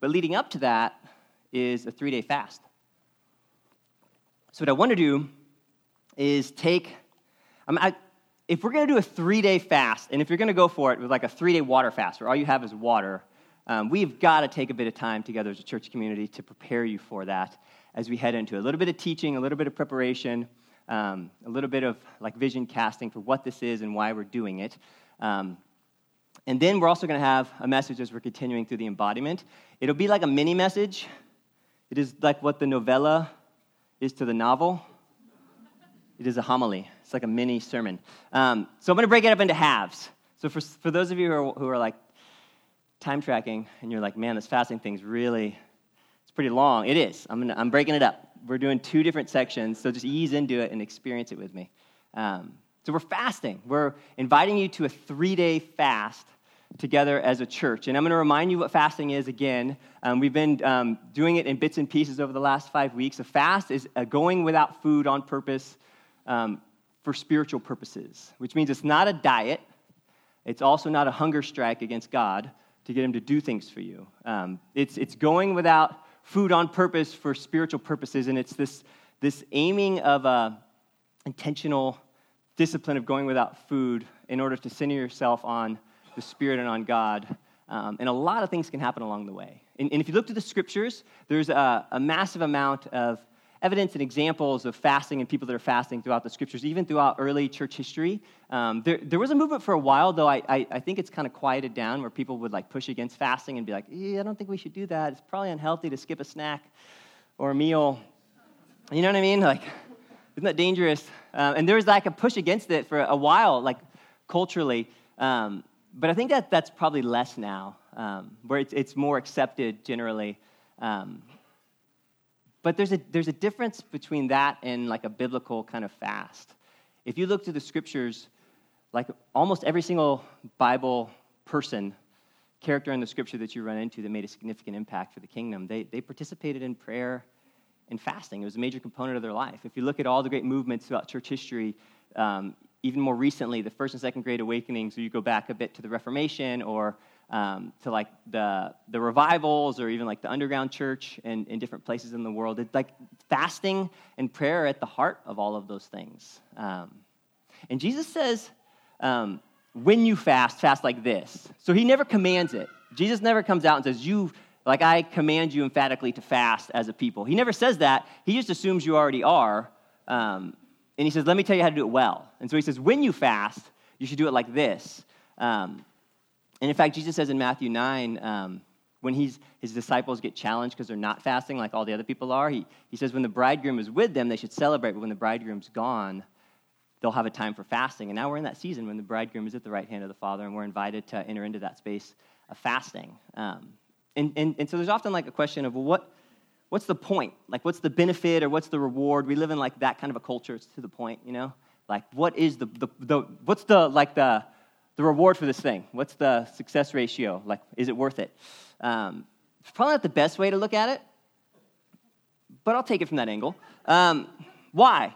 But leading up to that is a 3-day fast. So what I want to do is if we're going to do a 3-day fast, and if you're going to go for it with like a 3-day water fast where all you have is water, we've got to take a bit of time together as a church community to prepare you for that as we head into it. A little bit of teaching, a little bit of preparation, a little bit of like vision casting for what this is and why we're doing it. And then we're also going to have a message as we're continuing through the embodiment. It'll be like a mini message. It is like what the novella is to the novel. It is a homily. It's like a mini sermon. So I'm going to break it up into halves. So for those of you who are like time tracking and you're like, man, this fasting thing's really, it's pretty long. It is. I'm breaking it up. We're doing 2 different sections, so just ease into it and experience it with me. So we're fasting. We're inviting you to a 3-day fast together as a church. And I'm going to remind you what fasting is again. We've been doing it in bits and pieces over the last 5 weeks. A fast is going without food on purpose for spiritual purposes, which means it's not a diet. It's also not a hunger strike against God to get him to do things for you. It's going without food on purpose for spiritual purposes, and it's this aiming of a intentional discipline of going without food in order to center yourself on the Spirit and on God. And a lot of things can happen along the way. And if you look to the Scriptures, there's a massive amount of evidence and examples of fasting and people that are fasting throughout the Scriptures, even throughout early church history. There was a movement for a while, though I think it's kind of quieted down, where people would like push against fasting and be like, I don't think we should do that. It's probably unhealthy to skip a snack or a meal. You know what I mean? Like, isn't that dangerous? And there was like a push against it for a while, like culturally. But I think that's probably less now, where it's more accepted generally. But there's a difference between that and like a biblical kind of fast. If you look to the Scriptures, like almost every single Bible character in the Scripture that you run into that made a significant impact for the kingdom, they participated in prayer and fasting. It was a major component of their life. If you look at all the great movements throughout church history, even more recently, the First and Second Great Awakenings, so you go back a bit to the Reformation or to like the revivals or even like the underground church in different places in the world. It's like fasting and prayer are at the heart of all of those things. And Jesus says, when you fast like this. So he never commands it. Jesus never comes out and says, I command you emphatically to fast as a people. He never says that. He just assumes you already are. And he says, let me tell you how to do it well. And so he says, when you fast, you should do it like this. And in fact, Jesus says in Matthew 9, when his disciples get challenged because they're not fasting like all the other people are, he says when the bridegroom is with them, they should celebrate. But when the bridegroom's gone, they'll have a time for fasting. And now we're in that season when the bridegroom is at the right hand of the Father, and we're invited to enter into that space of fasting. And so there's often like a question of, well, what's the point? Like, what's the benefit or what's the reward? We live in like that kind of a culture. It's to the point, you know? Like, what is what's the reward for this thing? What's the success ratio? Like, is it worth it? It's probably not the best way to look at it, but I'll take it from that angle. Why?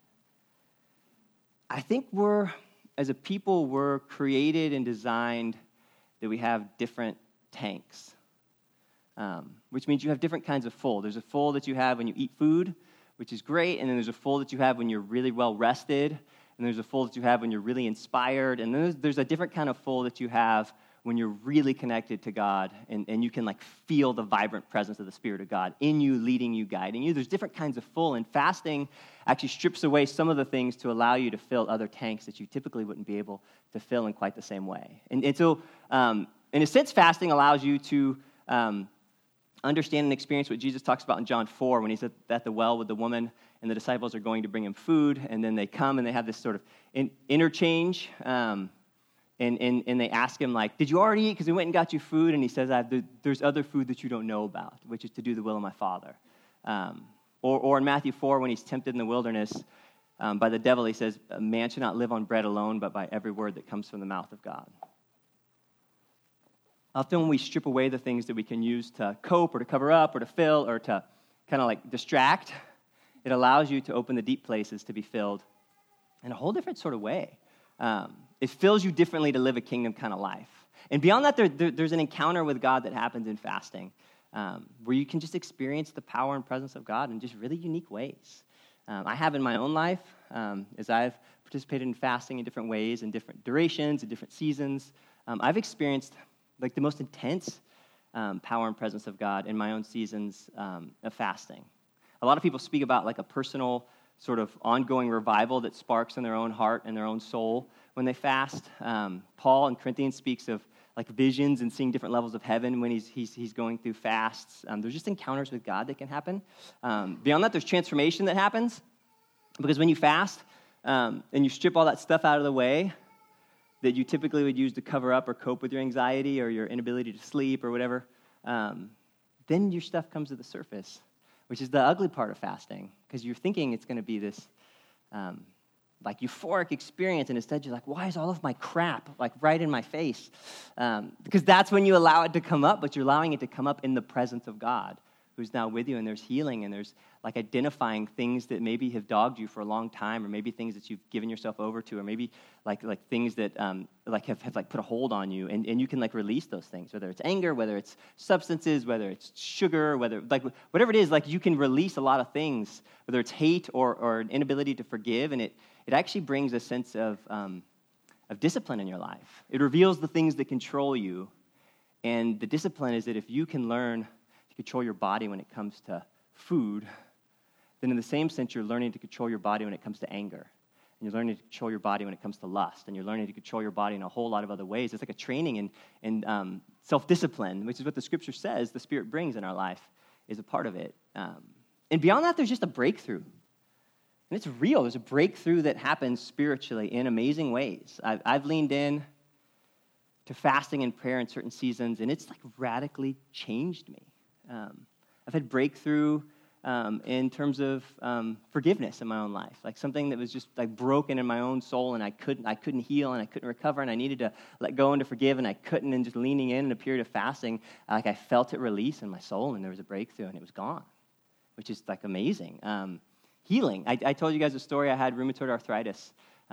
I think as a people, we're created and designed that we have different tanks. Which means you have different kinds of full. There's a full that you have when you eat food, which is great, and then there's a full that you have when you're really well rested, and there's a full that you have when you're really inspired, and then there's a different kind of full that you have when you're really connected to God, and you can like feel the vibrant presence of the Spirit of God in you, leading you, guiding you. There's different kinds of full, and fasting actually strips away some of the things to allow you to fill other tanks that you typically wouldn't be able to fill in quite the same way. And so, in a sense, fasting allows you to understand and experience what Jesus talks about in John 4 when he's at the well with the woman and the disciples are going to bring him food, and then they come and they have this sort of interchange, and they ask him, like, did you already eat? Because we went and got you food, and he says, there's other food that you don't know about, which is to do the will of my Father. Or in Matthew 4 when he's tempted in the wilderness by the devil, he says, a man should not live on bread alone, but by every word that comes from the mouth of God. Often when we strip away the things that we can use to cope or to cover up or to fill or to kind of like distract, it allows you to open the deep places to be filled in a whole different sort of way. It fills you differently to live a kingdom kind of life. And beyond that, there's an encounter with God that happens in fasting. where you can just experience the power and presence of God in just really unique ways. I have in my own life, as I've participated in fasting in different ways, in different durations, in different seasons. I've experienced like the most intense power and presence of God in my own seasons of fasting. A lot of people speak about like a personal sort of ongoing revival that sparks in their own heart and their own soul when they fast. Paul in Corinthians speaks of like visions and seeing different levels of heaven when he's going through fasts. There's just encounters with God that can happen. Beyond that, there's transformation that happens, because when you fast and you strip all that stuff out of the way that you typically would use to cover up or cope with your anxiety or your inability to sleep or whatever, then your stuff comes to the surface, which is the ugly part of fasting, because you're thinking it's going to be this like euphoric experience, and instead you're like, why is all of my crap like right in my face? Because that's when you allow it to come up, but you're allowing it to come up in the presence of God, who's now with you, and there's healing, and there's like identifying things that maybe have dogged you for a long time, or maybe things that you've given yourself over to, or maybe like things that like have like put a hold on you, and you can like release those things, whether it's anger, whether it's substances, whether it's sugar, whether like whatever it is, like you can release a lot of things, whether it's hate or an inability to forgive, and it actually brings a sense of discipline in your life. It reveals the things that control you, and the discipline is that if you can learn to control your body when it comes to food, then in the same sense, you're learning to control your body when it comes to anger. And you're learning to control your body when it comes to lust. And you're learning to control your body in a whole lot of other ways. It's like a training in self-discipline, which is what the Scripture says the Spirit brings in our life, is a part of it. And beyond that, there's just a breakthrough. And it's real. There's a breakthrough that happens spiritually in amazing ways. I've leaned in to fasting and prayer in certain seasons, and it's like radically changed me. I've had breakthrough in terms of forgiveness in my own life, like something that was just like broken in my own soul, and I couldn't heal, and I couldn't recover, and I needed to let go and to forgive, and I couldn't. And just leaning in a period of fasting, like I felt it release in my soul, and there was a breakthrough, and it was gone, which is like amazing. Healing. I told you guys a story. I had rheumatoid arthritis,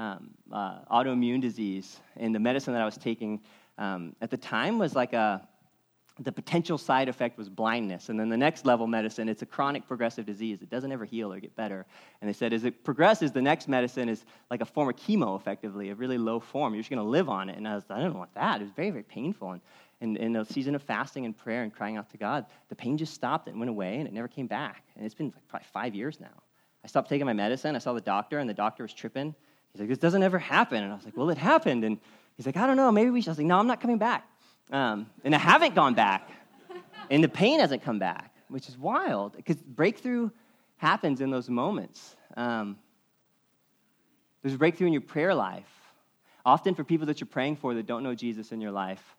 autoimmune disease, and the medicine that I was taking at the time was like the potential side effect was blindness. And then the next level medicine, it's a chronic progressive disease. It doesn't ever heal or get better. And they said as it progresses, the next medicine is like a form of chemo, effectively, a really low form. You're just going to live on it. And I didn't want that. It was very, very painful. And in a season of fasting and prayer and crying out to God, the pain just stopped and went away, and it never came back. And it's been like probably 5 years now. I stopped taking my medicine. I saw the doctor, and the doctor was tripping. He's like, this doesn't ever happen. And I was like, well, it happened. And he's like, I don't know, maybe we should. I was like, no, I'm not coming back. And I haven't gone back. And the pain hasn't come back, which is wild, because breakthrough happens in those moments. There's a breakthrough in your prayer life. Often for people that you're praying for that don't know Jesus in your life,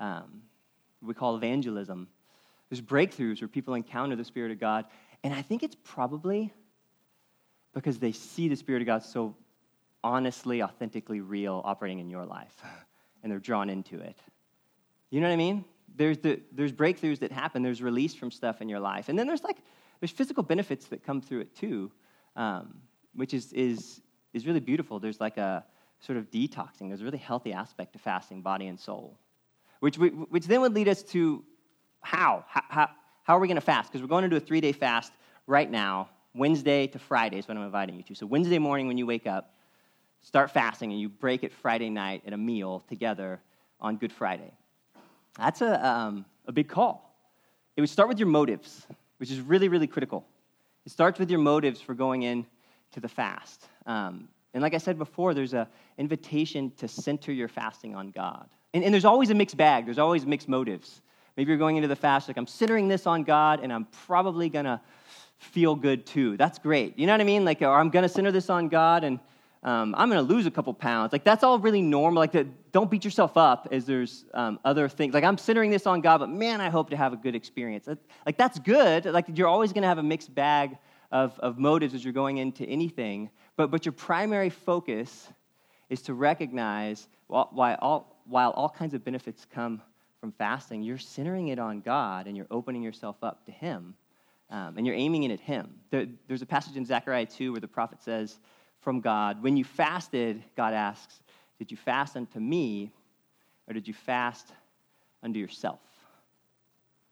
we call evangelism. There's breakthroughs where people encounter the Spirit of God. And I think it's probably because they see the Spirit of God so honestly, authentically real operating in your life, and they're drawn into it. You know what I mean? There's breakthroughs that happen. There's release from stuff in your life. And then there's physical benefits that come through it too, which is really beautiful. There's like a sort of detoxing. There's a really healthy aspect to fasting, body and soul, which then would lead us to how are we going to fast? Because we're going to do a 3-day fast right now. Wednesday to Friday is what I'm inviting you to. So Wednesday morning when you wake up, start fasting, and you break it Friday night at a meal together on Good Friday. That's a big call. It would start with your motives, which is really, really critical. It starts with your motives for going in to the fast. And like I said before, there's an invitation to center your fasting on God. And there's always a mixed bag. There's always mixed motives. Maybe you're going into the fast like, I'm centering this on God, and I'm probably going to feel good too. That's great. You know what I mean? Like, or I'm going to center this on God, and I'm going to lose a couple pounds. Like, that's all really normal. Like, don't beat yourself up as there's other things. Like, I'm centering this on God, but man, I hope to have a good experience. Like, that's good. Like, you're always going to have a mixed bag of motives as you're going into anything. But your primary focus is to recognize while all kinds of benefits come from fasting, you're centering it on God, and you're opening yourself up to Him, and you're aiming it at Him. There's a passage in Zechariah 2 where the prophet says, from God, when you fasted, God asks, did you fast unto me, or did you fast unto yourself?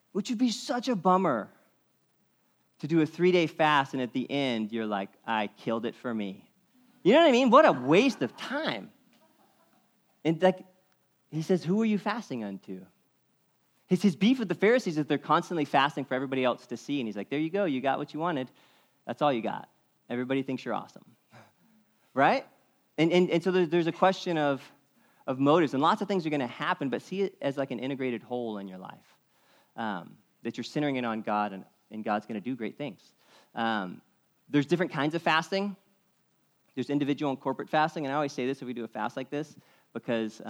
which would be such a bummer to do a 3-day fast, and at the end, you're like, I killed it for me. You know what I mean? What a waste of time. And like, he says, who are you fasting unto? His beef with the Pharisees is they're constantly fasting for everybody else to see. And he's like, there you go. You got what you wanted. That's all you got. Everybody thinks you're awesome. Right? And so there's a question of motives. And lots of things are going to happen, but see it as like an integrated whole in your life. That you're centering it on God, and God's going to do great things. There's different kinds of fasting. There's individual and corporate fasting. And I always say this if we do a fast like this, because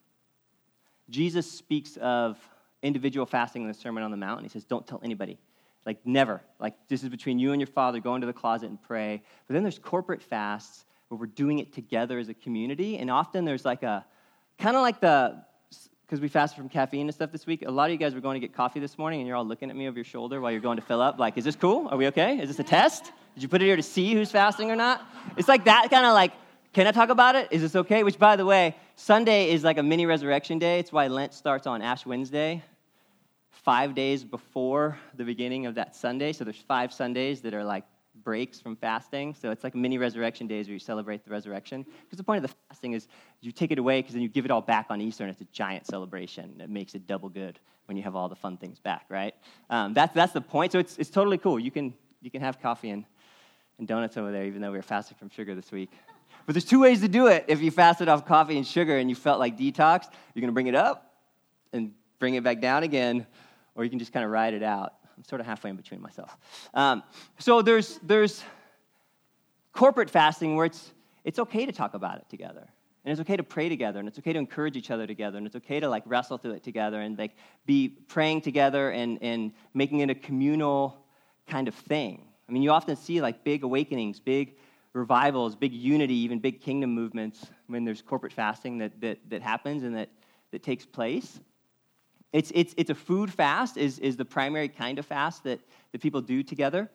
Jesus speaks of individual fasting in the Sermon on the Mount, and he says, don't tell anybody. Like, never. Like, this is between you and your Father. Go into the closet and pray. But then there's corporate fasts where we're doing it together as a community, and often there's like a, kind of like because we fasted from caffeine and stuff this week, a lot of you guys were going to get coffee this morning, and you're all looking at me over your shoulder while you're going to fill up, like, is this cool? Are we okay? Is this a test? Did you put it here to see who's fasting or not? It's like that kind of like, can I talk about it? Is this okay? Which, by the way, Sunday is like a mini resurrection day. It's why Lent starts on Ash Wednesday, 5 days before the beginning of that Sunday. So there's 5 Sundays that are like breaks from fasting. So it's like mini resurrection days where you celebrate the resurrection. Because the point of the fasting is you take it away because then you give it all back on Easter, and it's a giant celebration. It makes it double good when you have all the fun things back, right? That's the point. So it's totally cool. You can have coffee and donuts over there, even though we were fasting from sugar this week. But there's 2 ways to do it. If you fasted off coffee and sugar and you felt like detox, you're going to bring it up and bring it back down again, or you can just kind of ride it out. I'm sort of halfway in between myself. So there's corporate fasting where it's okay to talk about it together, and it's okay to pray together, and it's okay to encourage each other together, and it's okay to like wrestle through it together and like be praying together and making it a communal kind of thing. I mean, you often see like big awakenings, big revivals, big unity, even big kingdom movements when there's corporate fasting that happens and that takes place. It's a food fast is the primary kind of fast that people do together.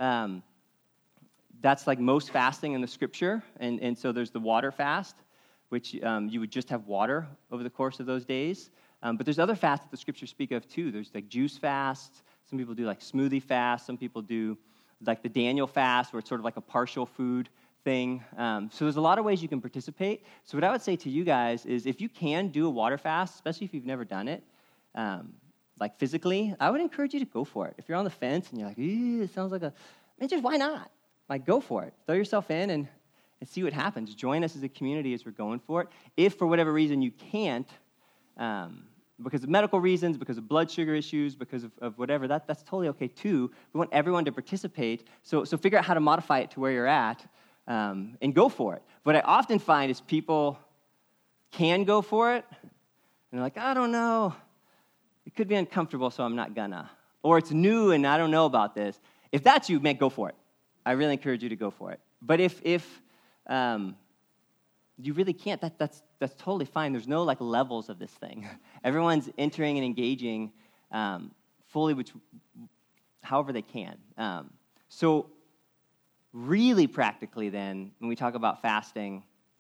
That's like most fasting in the scripture. And so there's the water fast, which you would just have water over the course of those days. But there's other fasts that the scriptures speak of too. There's like juice fasts. Some people do like smoothie fast. Some people do like the Daniel fast, where it's sort of like a partial food thing. So there's a lot of ways you can participate. So what I would say to you guys is if you can do a water fast, especially if you've never done it, like physically, I would encourage you to go for it. If you're on the fence and you're like, it sounds like just why not? Like, go for it. Throw yourself in and see what happens. Join us as a community as we're going for it. If for whatever reason you can't, because of medical reasons, because of blood sugar issues, because of whatever, that's totally okay too. We want everyone to participate. So figure out how to modify it to where you're at and go for it. What I often find is people can go for it, and they're like, I don't know. It could be uncomfortable, so I'm not gonna. Or it's new, and I don't know about this. If that's you, man, go for it. I really encourage you to go for it. But if you really can't, that's totally fine. There's no like levels of this thing. Everyone's entering and engaging fully, however they can. So really practically then, when we talk about fasting,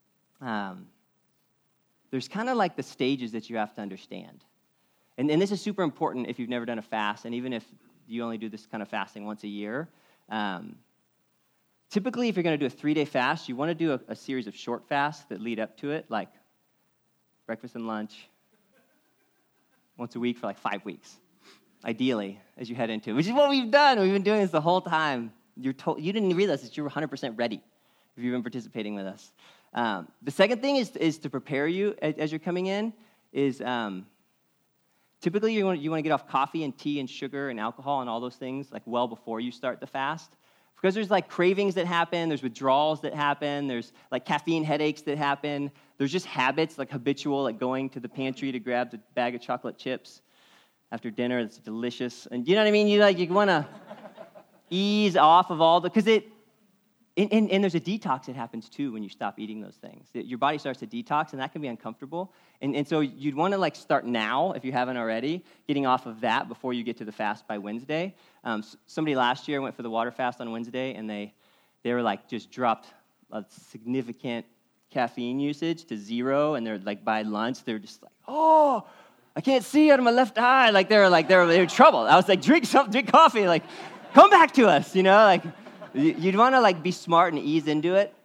there's kind of like the stages that you have to understand. And this is super important if you've never done a fast, and even if you only do this kind of fasting once a year. Typically, if you're going to do a 3-day fast, you want to do a series of short fasts that lead up to it, like breakfast and lunch, once a week for like 5 weeks, ideally, as you head into it, which is what we've done. We've been doing this the whole time. You didn't realize that you were 100% ready if you've been participating with us. The second thing is to prepare you as you're coming in is typically you want to get off coffee and tea and sugar and alcohol and all those things like well before you start the fast. Because there's like cravings that happen, there's withdrawals that happen, there's like caffeine headaches that happen, there's just habits like habitual, like going to the pantry to grab the bag of chocolate chips after dinner. It's delicious. And you know what I mean? You want to ease off of all because and there's a detox that happens too when you stop eating those things. Your body starts to detox, and that can be uncomfortable. And so you'd want to like start now, if you haven't already, getting off of that before you get to the fast by Wednesday. Somebody last year went for the water fast on Wednesday, and they were like just dropped a significant caffeine usage to 0, and they're like by lunch, they're just like, oh, I can't see out of my left eye. Like they were in trouble. I was like, drink coffee. Like, come back to us, Like, you'd want to like be smart and ease into it.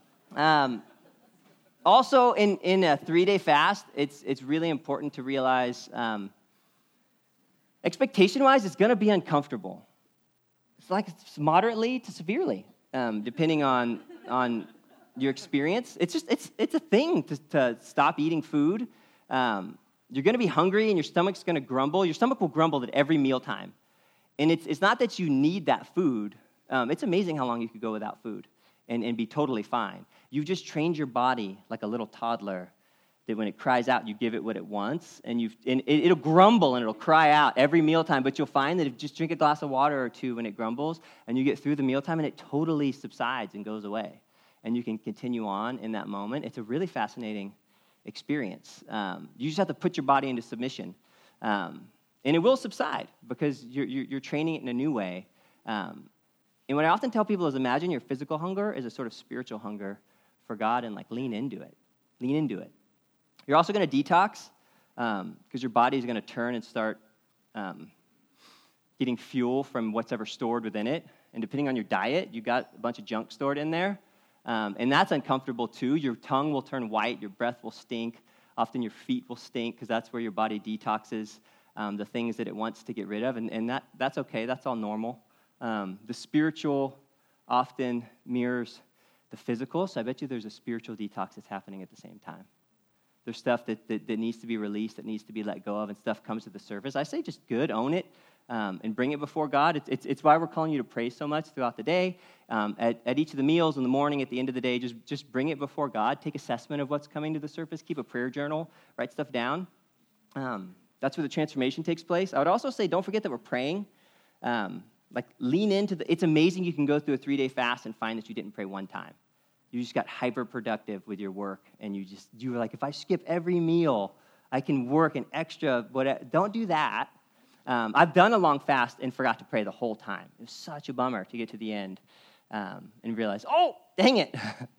Also, in a 3-day fast, it's really important to realize expectation-wise, it's going to be uncomfortable. It's moderately to severely, depending on your experience. It's a thing to stop eating food. You're going to be hungry, and your stomach's going to grumble. Your stomach will grumble at every mealtime. And it's not that you need that food. It's amazing how long you could go without food and be totally fine. You've just trained your body like a little toddler that when it cries out, you give it what it wants, and it'll grumble and it'll cry out every mealtime, but you'll find that if you just drink a glass of water or two when it grumbles, and you get through the mealtime, and it totally subsides and goes away, and you can continue on in that moment. It's a really fascinating experience. You just have to put your body into submission, and it will subside because you're training it in a new way. And what I often tell people is imagine your physical hunger is a sort of spiritual hunger for God, and like lean into it. Lean into it. You're also going to detox because your body is going to turn and start getting fuel from what's ever stored within it. And depending on your diet, you've got a bunch of junk stored in there. And that's uncomfortable too. Your tongue will turn white. Your breath will stink. Often your feet will stink because that's where your body detoxes the things that it wants to get rid of. And that's okay. That's all normal. The spiritual often mirrors the physical. So I bet you there's a spiritual detox that's happening at the same time. There's stuff that needs to be released, that needs to be let go of, and stuff comes to the surface. I say just good, own it, and bring it before God. It's why we're calling you to pray so much throughout the day. At each of the meals in the morning, at the end of the day, just bring it before God. Take assessment of what's coming to the surface. Keep a prayer journal. Write stuff down. That's where the transformation takes place. I would also say don't forget that we're praying. Lean into it's amazing you can go through a 3-day fast and find that you didn't pray one time. You just got hyper-productive with your work, and you were like, if I skip every meal, I can work an extra, whatever. Don't do that. I've done a long fast and forgot to pray the whole time. It was such a bummer to get to the end and realize, oh, dang it.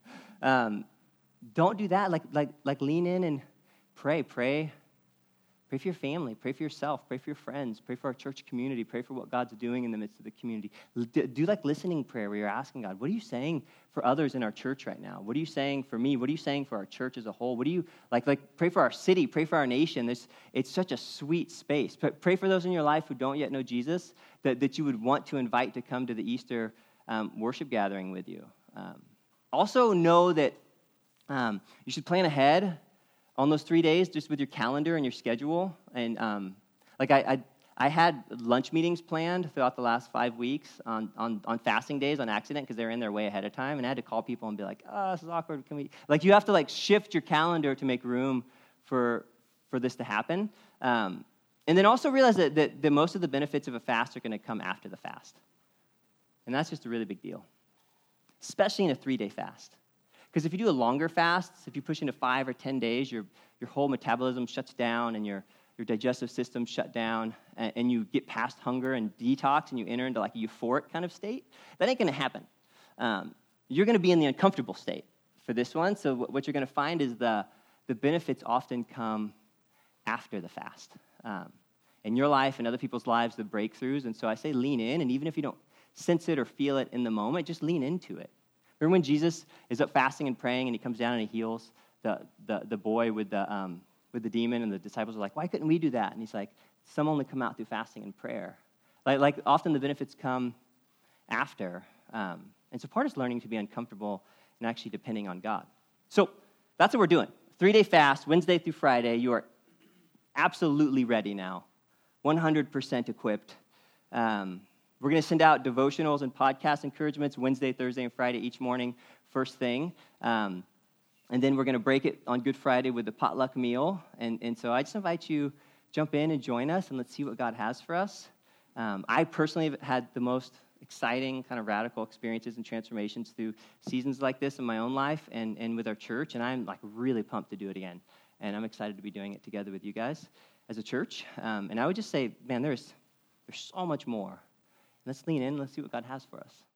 Don't do that. Like lean in and pray. Pray for your family. Pray for yourself. Pray for your friends. Pray for our church community. Pray for what God's doing in the midst of the community. Do like listening prayer where you're asking God, what are you saying for others in our church right now? What are you saying for me? What are you saying for our church as a whole? What do you, pray for our city. Pray for our nation. It's such a sweet space. Pray for those in your life who don't yet know Jesus that you would want to invite to come to the Easter worship gathering with you. Also know that you should plan ahead on those 3 days, just with your calendar and your schedule. And I had lunch meetings planned throughout the last 5 weeks on fasting days on accident because they're in there way ahead of time. And I had to call people and be like, oh, this is awkward. Can we? You have to shift your calendar to make room for this to happen. And then also realize that most of the benefits of a fast are going to come after the fast. And that's just a really big deal, especially in a 3-day fast. Because if you do a longer fast, if you push into 5 or 10 days, your whole metabolism shuts down and your digestive system shut down, and you get past hunger and detox, and you enter into a euphoric kind of state. That ain't going to happen. You're going to be in the uncomfortable state for this one. So what you're going to find is the benefits often come after the fast. In your life and other people's lives, the breakthroughs. And so I say lean in, and even if you don't sense it or feel it in the moment, just lean into it. Remember when Jesus is up fasting and praying, and he comes down and he heals the boy with the demon, and the disciples are like, why couldn't we do that? And he's like, some only come out through fasting and prayer. Often the benefits come after. And so part is learning to be uncomfortable and actually depending on God. So that's what we're doing. 3-day fast, Wednesday through Friday. You are absolutely ready now, 100% equipped. We're going to send out devotionals and podcast encouragements Wednesday, Thursday, and Friday each morning, first thing. And then we're going to break it on Good Friday with the potluck meal. And so I just invite you, jump in and join us, and let's see what God has for us. I personally have had the most exciting kind of radical experiences and transformations through seasons like this in my own life and with our church, and I'm really pumped to do it again. And I'm excited to be doing it together with you guys as a church. And I would just say, man, there's so much more. Let's lean in. Let's see what God has for us.